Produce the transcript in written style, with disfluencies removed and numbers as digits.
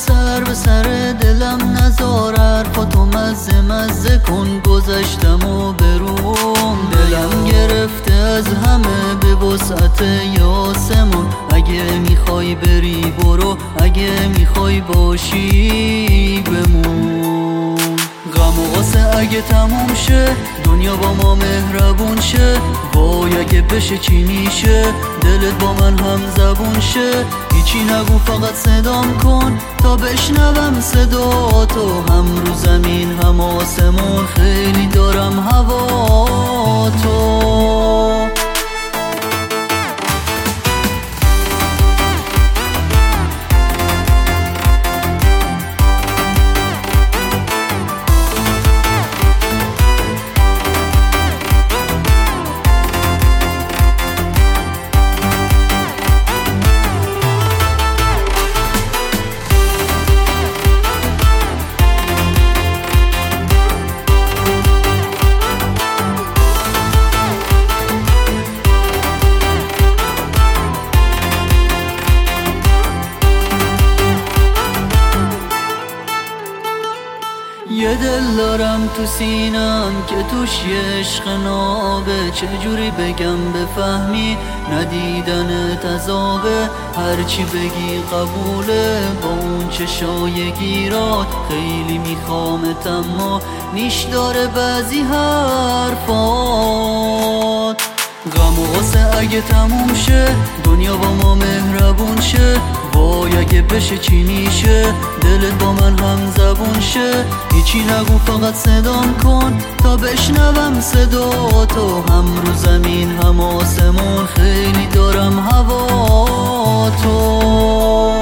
سر به سر دلم نذار، حرفاتو مزه مزه کن، گذشتم و بروم. دلم گرفته از همه به وسعت آسمون، اگه میخوای بری برو، اگه میخوای باشی بمون. غم و غصه اگه تموم شه، دنیا با ما مهربون شه، وای اگه بشه چی میشه، دلت با من هم زبون شه. هیچی نگو فقط صدام کن تا بشنوم صدا تو، هم رو زمین هم آسمون خیلی دارم هوا تو. یه دل دارم تو سینم که توش یه عشق نابه، چجوری بگم بفهمی ندیدن تذابه، هرچی بگی قبوله با اون چشای گیرات، خیلی میخوامت اما نیش داره بعضی حرفات. غم و غصه اگه تموم شه، دنیا با ما مهربون شه، وای اگه بشه چی میشه، دلت با من هم زبون شه. هیچی نگو فقط صدام کن تا بشنوم صدا تو، هم رو زمین هم آسمون خیلی دارم هوا تو.